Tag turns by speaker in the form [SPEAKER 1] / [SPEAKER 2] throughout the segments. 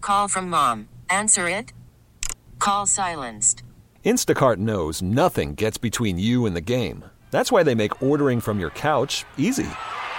[SPEAKER 1] call from mom. Answer it. Call silenced.
[SPEAKER 2] Instacart knows nothing gets between you and the game. That's why they make ordering from your couch easy.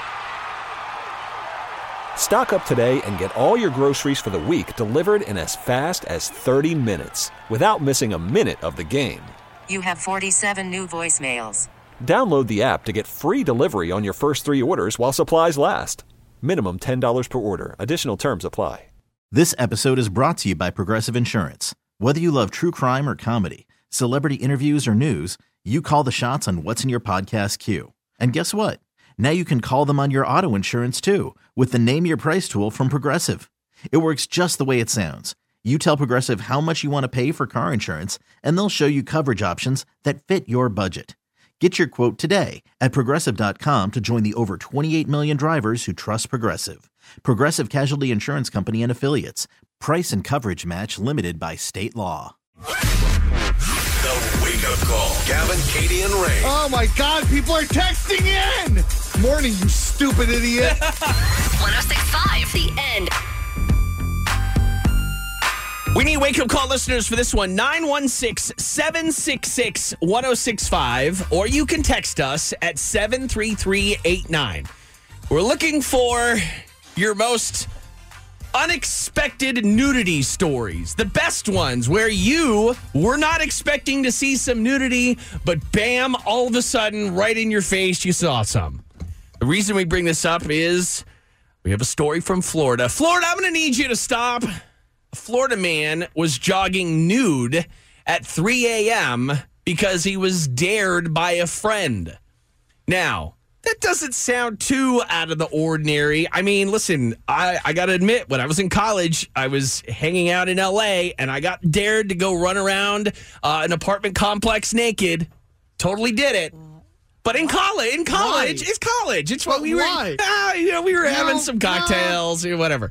[SPEAKER 2] Stock up today and get all your groceries for the week delivered in as fast as 30 minutes without missing a minute of the game.
[SPEAKER 1] You have 47 new voicemails.
[SPEAKER 2] Download the app to get free delivery on your first 3 orders while supplies last. Minimum $10 per order. Additional terms apply.
[SPEAKER 3] This episode is brought to you by Progressive Insurance. Whether you love true crime or comedy, celebrity interviews or news, you call the shots on what's in your podcast queue. And guess what? Now you can call them on your auto insurance too with the Name Your Price tool from Progressive. It works just the way it sounds. You tell Progressive how much you want to pay for car insurance, and they'll show you coverage options that fit your budget. Get your quote today at Progressive.com to join the over 28 million drivers who trust Progressive. Progressive Casualty Insurance Company and Affiliates. Price and coverage match limited by state law.
[SPEAKER 4] The Wake Up Call. Gavin, Katie, and Ray.
[SPEAKER 5] Oh, my God. People are texting in. Morning, you stupid idiot.
[SPEAKER 6] 106.5, The End.
[SPEAKER 7] We need wake-up call listeners for this one, 916-766-1065, or you can text us at 73389. We're looking for your most unexpected nudity stories, the best ones where you were not expecting to see some nudity, but bam, all of a sudden, right in your face, you saw some. The reason we bring this up is we have a story from Florida. Florida, I'm going to need you to stop. A Florida man was jogging nude at 3 a.m. because he was dared by a friend. Now, that doesn't sound too out of the ordinary. I mean, listen, I got to admit, when I was in college, I was hanging out in L.A., and I got dared to go run around an apartment complex naked. Totally did it. But in college, it's college. It's what we were, we were having some cocktails or whatever.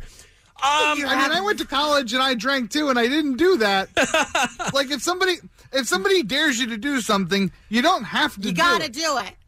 [SPEAKER 5] I went to college and I drank too, and I didn't do that. Like if somebody dares you to do something, you don't have to.
[SPEAKER 8] You gotta do it.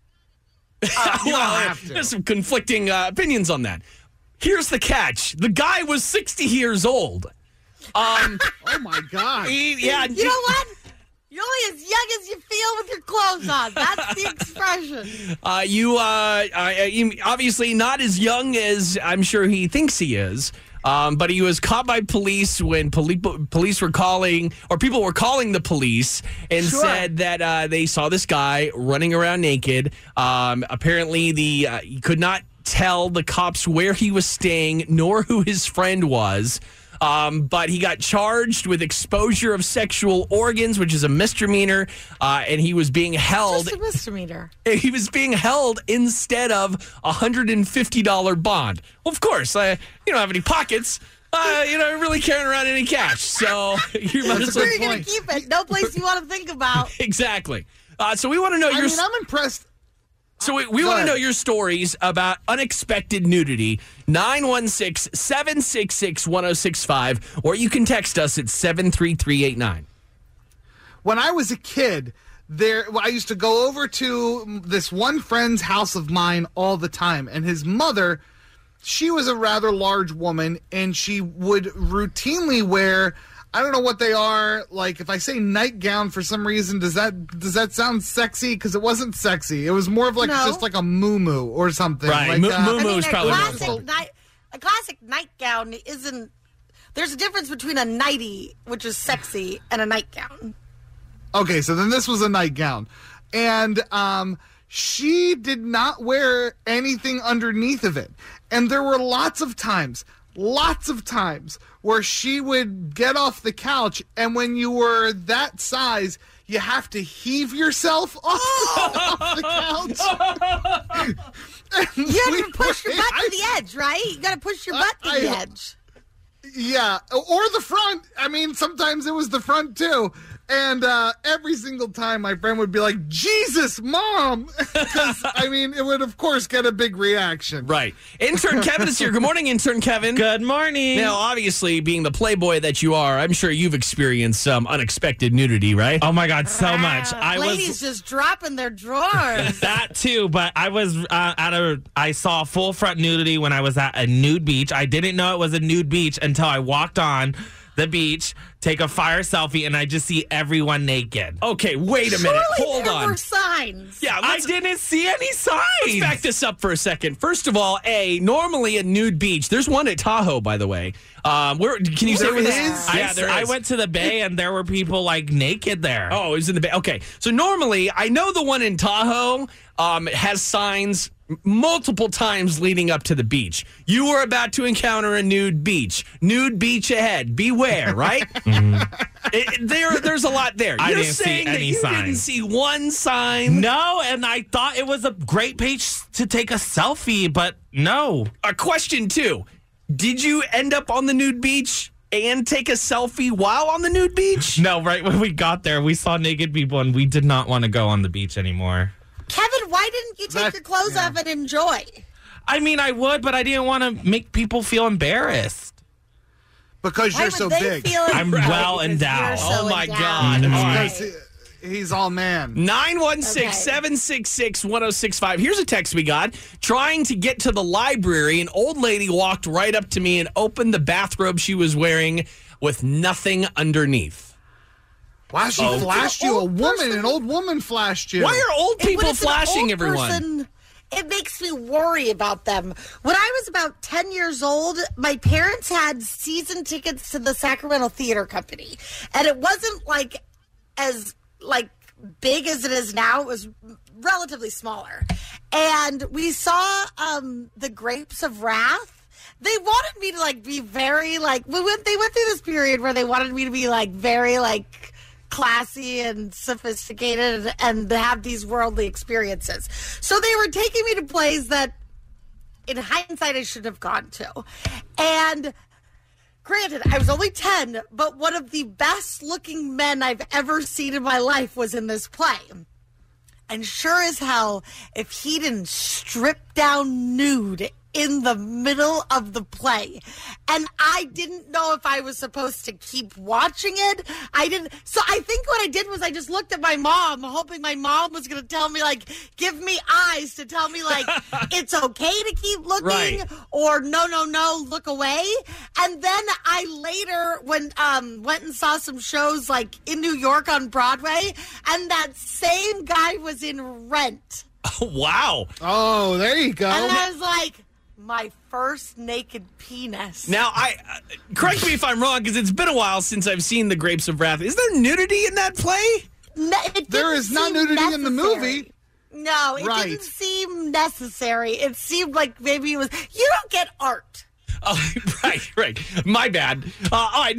[SPEAKER 7] There's some conflicting opinions on that. Here's the catch: the guy was 60 years old.
[SPEAKER 5] Oh my God!
[SPEAKER 8] You know what? You're only as young as you feel with your clothes on. That's the expression.
[SPEAKER 7] You obviously not as young as I'm sure he thinks he is. But he was caught by police when police were calling, or people were calling the police and said that they saw this guy running around naked. Apparently, he could not tell the cops where he was staying nor who his friend was. But he got charged with exposure of sexual organs, which is a misdemeanor, and he was being held.
[SPEAKER 8] Just a misdemeanor.
[SPEAKER 7] He was being held instead of $150 bond. Well, of course, you don't have any pockets. Really carrying around any cash. So you might as well.
[SPEAKER 8] Where are you going to keep it? No place you want to think about.
[SPEAKER 7] Exactly. So we want to know your.
[SPEAKER 5] I'm impressed.
[SPEAKER 7] So we want to know your stories about unexpected nudity. 916-766-1065, or you can text us at 73389.
[SPEAKER 5] When I was a kid, I used to go over to this one friend's house of mine all the time, and his mother, she was a rather large woman, and she would routinely wear, I don't know what they are. Like, if I say nightgown for some reason, does that sound sexy? Because it wasn't sexy. It was more of like just like a muumuu or something.
[SPEAKER 7] Right,
[SPEAKER 5] like,
[SPEAKER 7] muumuu is probably
[SPEAKER 8] a classic nightgown isn't. There's a difference between a nightie, which is sexy, and a nightgown.
[SPEAKER 5] Okay, so then this was a nightgown, and she did not wear anything underneath of it, and there were lots of times where she would get off the couch, and when you were that size, you have to heave yourself off the couch.
[SPEAKER 8] You have to push your butt to the edge, right? You got to push your butt to the edge.
[SPEAKER 5] Yeah, or the front. I mean, sometimes it was the front, too. And every single time my friend would be like, Jesus, Mom! Because, I mean, it would, of course, get a big reaction.
[SPEAKER 7] Right. Intern Kevin is here. Good morning, Intern Kevin.
[SPEAKER 9] Good morning.
[SPEAKER 7] Now, obviously, being the playboy that you are, I'm sure you've experienced some unexpected nudity, right?
[SPEAKER 9] Oh, my God, so much.
[SPEAKER 8] Ladies just dropping their drawers.
[SPEAKER 9] That, too, but I was I saw full front nudity when I was at a nude beach. I didn't know it was a nude beach until I walked on the beach, take a fire selfie, and I just see everyone naked.
[SPEAKER 7] Okay, wait a minute.
[SPEAKER 8] Surely
[SPEAKER 7] Hold
[SPEAKER 8] there
[SPEAKER 7] on.
[SPEAKER 8] were signs.
[SPEAKER 7] Yeah,
[SPEAKER 9] I didn't see any signs.
[SPEAKER 7] Let's back this up for a second. First of all, normally a nude beach. There's one at Tahoe, by the way. Can you say where this is? Yeah, there is.
[SPEAKER 9] I went to the bay and there were people like naked there.
[SPEAKER 7] Oh, it was in the bay. Okay, so normally I know the one in Tahoe has signs multiple times leading up to the beach. You were about to encounter a nude beach. Nude beach ahead. Beware, right? There's a lot there.
[SPEAKER 9] I
[SPEAKER 7] You're
[SPEAKER 9] didn't see
[SPEAKER 7] saying that
[SPEAKER 9] any
[SPEAKER 7] you
[SPEAKER 9] sign.
[SPEAKER 7] didn't see one sign?
[SPEAKER 9] No, and I thought it was a great page to take a selfie, but no.
[SPEAKER 7] A question, too. Did you end up on the nude beach and take a selfie while on the nude beach?
[SPEAKER 9] No, right when we got there, we saw naked people and we did not want to go on the beach anymore.
[SPEAKER 8] Kevin, why didn't you take your clothes off and enjoy?
[SPEAKER 9] I mean, I would, but I didn't want to make people feel embarrassed.
[SPEAKER 5] Because
[SPEAKER 8] Why
[SPEAKER 5] you're
[SPEAKER 8] would
[SPEAKER 5] so
[SPEAKER 8] they
[SPEAKER 5] big.
[SPEAKER 8] feel
[SPEAKER 9] I'm
[SPEAKER 8] embarrassed
[SPEAKER 9] well
[SPEAKER 8] because
[SPEAKER 9] endowed.
[SPEAKER 8] you're so
[SPEAKER 7] Oh, my
[SPEAKER 8] endowed?
[SPEAKER 7] God.
[SPEAKER 8] All
[SPEAKER 5] Because
[SPEAKER 8] right.
[SPEAKER 5] he's all man.
[SPEAKER 7] 916-766-1065. Here's a text we got. Trying to get to the library, an old lady walked right up to me and opened the bathrobe she was wearing with nothing underneath.
[SPEAKER 5] Wow, she flashed you. An old woman flashed you.
[SPEAKER 7] Why are old people
[SPEAKER 8] When it's an
[SPEAKER 7] flashing
[SPEAKER 8] old
[SPEAKER 7] everyone?
[SPEAKER 8] person, it makes me worry about them. When I was about 10 years old, my parents had season tickets to the Sacramento Theater Company. And it wasn't as big as it is now. It was relatively smaller. And we saw The Grapes of Wrath. They wanted me to be very they went through this period where they wanted me to be very classy and sophisticated and have these worldly experiences. So they were taking me to plays that in hindsight I should have gone to. And granted, I was only 10, but one of the best looking men I've ever seen in my life was in this play. And sure as hell, if he didn't strip down nude in the middle of the play. And I didn't know if I was supposed to keep watching it. I didn't. So I think what I did was I just looked at my mom, hoping my mom was going to tell me, give me eyes to tell me, it's okay to keep looking,
[SPEAKER 7] right,
[SPEAKER 8] or no, look away. And then I later went and saw some shows, in New York on Broadway, and that same guy was in Rent.
[SPEAKER 7] Oh, wow.
[SPEAKER 5] Oh, there you go.
[SPEAKER 8] And I was like, my first naked penis.
[SPEAKER 7] Now, correct me if I'm wrong, because it's been a while since I've seen The Grapes of Wrath. Is there nudity in that play?
[SPEAKER 5] There is not nudity in the movie.
[SPEAKER 8] No, it
[SPEAKER 5] Right.
[SPEAKER 8] didn't seem necessary. It seemed like maybe it was. You don't get art.
[SPEAKER 7] Oh, right. My bad. All right,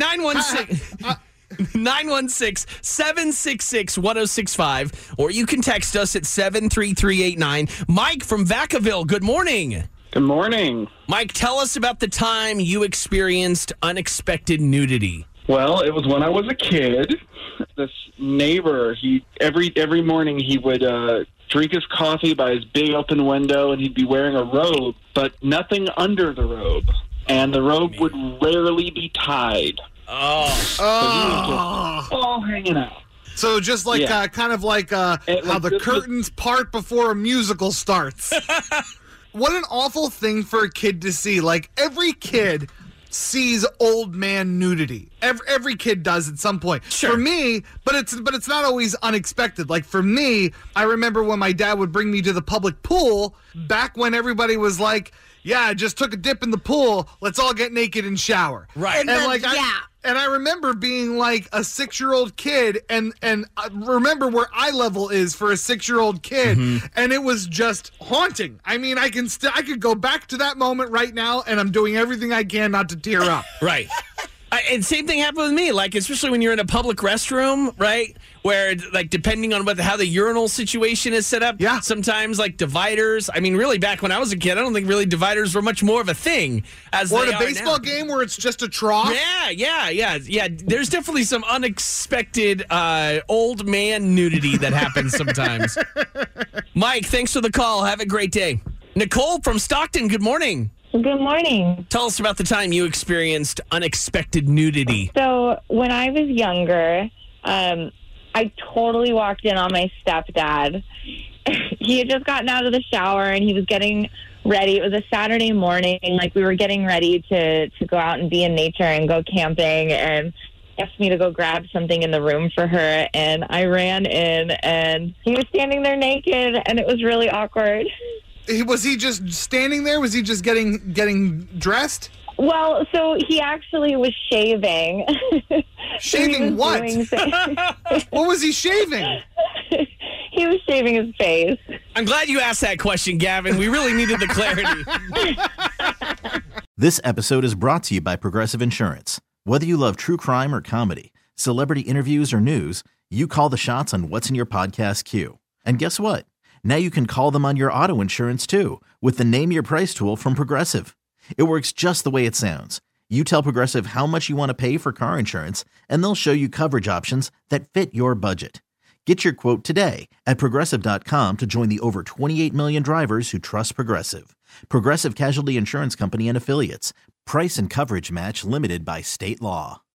[SPEAKER 7] 916-766-1065, or you can text us at 73389. Mike from Vacaville, good morning.
[SPEAKER 10] Good morning.
[SPEAKER 7] Mike, tell us about the time you experienced unexpected nudity.
[SPEAKER 10] Well, it was when I was a kid. This neighbor, every morning he would drink his coffee by his big open window, and he'd be wearing a robe, but nothing under the robe. And the robe would rarely be tied.
[SPEAKER 7] Oh.
[SPEAKER 10] So he was just all hanging out.
[SPEAKER 5] So just how the curtains part before a musical starts. What an awful thing for a kid to see. Every kid sees old man nudity. Every kid does at some point.
[SPEAKER 7] Sure.
[SPEAKER 5] For me, but it's not always unexpected. For me, I remember when my dad would bring me to the public pool back when everybody was like, yeah, I just took a dip in the pool. Let's all get naked and shower.
[SPEAKER 7] Right.
[SPEAKER 5] And I remember being a 6-year-old kid, and I remember where eye level is for a 6-year-old kid, and it was just haunting. I mean, I could go back to that moment right now, and I'm doing everything I can not to tear up.
[SPEAKER 7] Right. And same thing happened with me, like, especially when you're in a public restroom, right? Where, like, depending on how the urinal situation is set up, sometimes, like, dividers. I mean, really, back when I was a kid, I don't think really dividers were much more of a thing as
[SPEAKER 5] or
[SPEAKER 7] they
[SPEAKER 5] a
[SPEAKER 7] are
[SPEAKER 5] baseball
[SPEAKER 7] now.
[SPEAKER 5] game where it's just a trough.
[SPEAKER 7] Yeah. There's definitely some unexpected old man nudity that happens sometimes. Mike, thanks for the call. Have a great day. Nicole from Stockton, good morning.
[SPEAKER 11] Good morning.
[SPEAKER 7] Tell us about the time you experienced unexpected nudity.
[SPEAKER 11] So when I was younger, I totally walked in on my stepdad. He had just gotten out of the shower and he was getting ready. It was a Saturday morning. Like, we were getting ready to go out and be in nature and go camping, and asked me to go grab something in the room for her. And I ran in and he was standing there naked, and it was really awkward.
[SPEAKER 5] Was he just standing there? Was he just getting dressed?
[SPEAKER 11] Well, so he actually was shaving.
[SPEAKER 5] Shaving what? What was he shaving?
[SPEAKER 11] He was shaving his face.
[SPEAKER 7] I'm glad you asked that question, Gavin. We really needed the clarity.
[SPEAKER 3] This episode is brought to you by Progressive Insurance. Whether you love true crime or comedy, celebrity interviews or news, you call the shots on what's in your podcast queue. And guess what? Now you can call them on your auto insurance too with the Name Your Price tool from Progressive. It works just the way it sounds. You tell Progressive how much you want to pay for car insurance, and they'll show you coverage options that fit your budget. Get your quote today at Progressive.com to join the over 28 million drivers who trust Progressive. Progressive Casualty Insurance Company and Affiliates. Price and coverage match limited by state law.